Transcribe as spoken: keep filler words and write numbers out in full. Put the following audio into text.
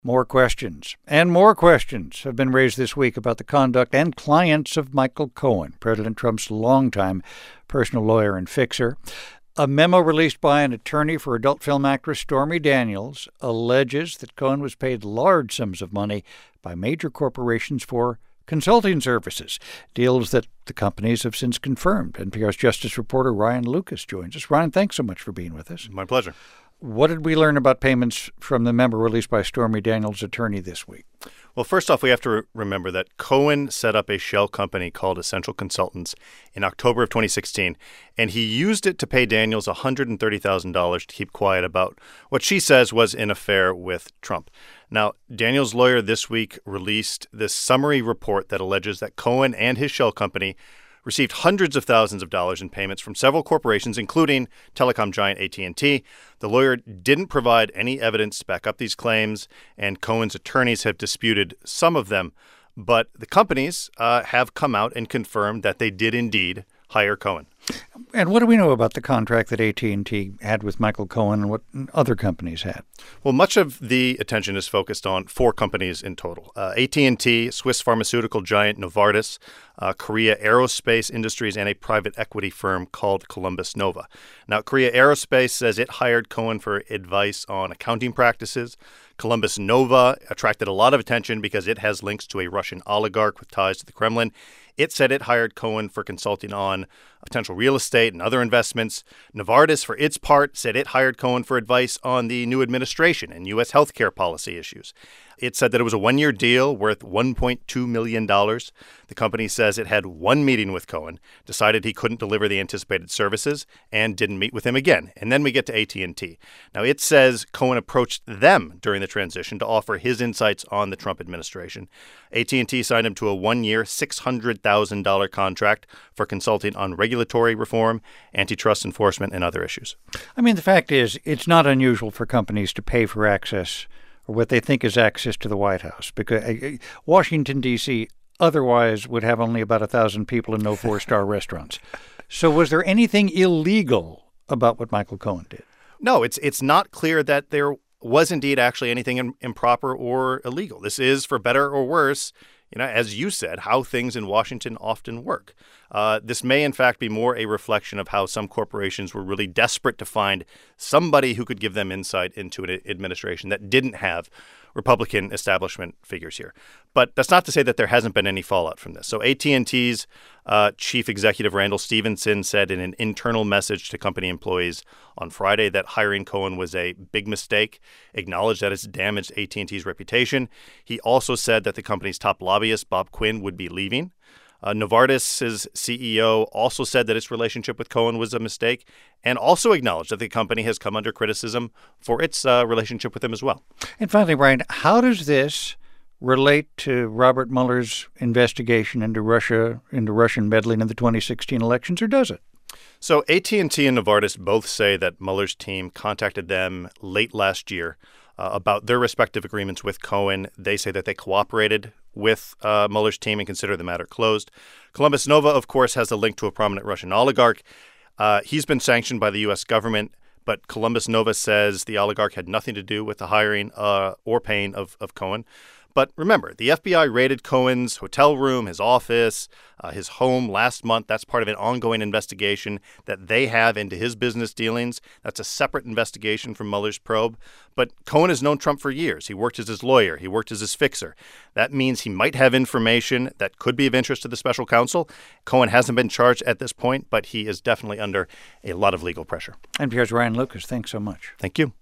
More questions and more questions have been raised this week about the conduct and clients of Michael Cohen, President Trump's longtime personal lawyer and fixer. A memo released by an attorney for adult film actress Stormy Daniels alleges that Cohen was paid large sums of money by major corporations for consulting services, deals that the companies have since confirmed. N P R's Justice reporter Ryan Lucas joins us. Ryan, thanks so much for being with us. My pleasure. What did we learn about payments from the memo released by Stormy Daniels' attorney this week? Well, first off, we have to re- remember that Cohen set up a shell company called Essential Consultants in October of twenty sixteen, and he used it to pay Daniels one hundred thirty thousand dollars to keep quiet about what she says was an affair with Trump. Now, Daniels' lawyer this week released this summary report that alleges that Cohen and his shell company received hundreds of thousands of dollars in payments from several corporations, including telecom giant A T and T. The lawyer didn't provide any evidence to back up these claims, and Cohen's attorneys have disputed some of them. But the companies uh, have come out and confirmed that they did indeed hire Cohen. And what do we know about the contract that A T and T had with Michael Cohen and what other companies had? Well, much of the attention is focused on four companies in total. Uh, A T and T, Swiss pharmaceutical giant Novartis, uh, Korea Aerospace Industries, and a private equity firm called Columbus Nova. Now, Korea Aerospace says it hired Cohen for advice on accounting practices. Columbus Nova attracted a lot of attention because it has links to a Russian oligarch with ties to the Kremlin. It said it hired Cohen for consulting on potential real estate and other investments. Novartis, for its part, said it hired Cohen for advice on the new administration and U S healthcare policy issues. It said that it was a one-year deal worth one point two million dollars. The company says it had one meeting with Cohen, decided he couldn't deliver the anticipated services, and didn't meet with him again. And then we get to A T and T. Now, it says Cohen approached them during the transition to offer his insights on the Trump administration. A T and T signed him to a one-year, six hundred thousand dollars contract for consulting on regulatory reform, antitrust enforcement, and other issues. I mean, the fact is, it's not unusual for companies to pay for access or what they think is access to the White House, because Washington, D C otherwise would have only about one thousand people and no four-star restaurants. So was there anything illegal about what Michael Cohen did? No, it's it's not clear that there was indeed actually anything im- improper or illegal. This is, for better or worse, you know, as you said, how things in Washington often work. Uh, this may, in fact, be more a reflection of how some corporations were really desperate to find somebody who could give them insight into an administration that didn't have Republican establishment figures here. But that's not to say that there hasn't been any fallout from this. So A T and T's uh, chief executive Randall Stephenson said in an internal message to company employees on Friday that hiring Cohen was a big mistake, acknowledged that it's damaged A T and T's reputation. He also said that the company's top lobbyist, Bob Quinn, would be leaving. Uh, Novartis' C E O also said that its relationship with Cohen was a mistake and also acknowledged that the company has come under criticism for its uh, relationship with him as well. And finally, Brian, how does this relate to Robert Mueller's investigation into Russia, into Russian meddling in the twenty sixteen elections, or does it? So A T and T and Novartis both say that Mueller's team contacted them late last year uh, about their respective agreements with Cohen. They say that they cooperated with uh, Mueller's team and consider the matter closed. Columbus Nova, of course, has a link to a prominent Russian oligarch. Uh, he's been sanctioned by the U S government, but Columbus Nova says the oligarch had nothing to do with the hiring uh, or paying of, of Cohen. But remember, the F B I raided Cohen's hotel room, his office, uh, his home last month. That's part of an ongoing investigation that they have into his business dealings. That's a separate investigation from Mueller's probe. But Cohen has known Trump for years. He worked as his lawyer. He worked as his fixer. That means he might have information that could be of interest to the special counsel. Cohen hasn't been charged at this point, but he is definitely under a lot of legal pressure. N P R's Ryan Lucas, thanks so much. Thank you.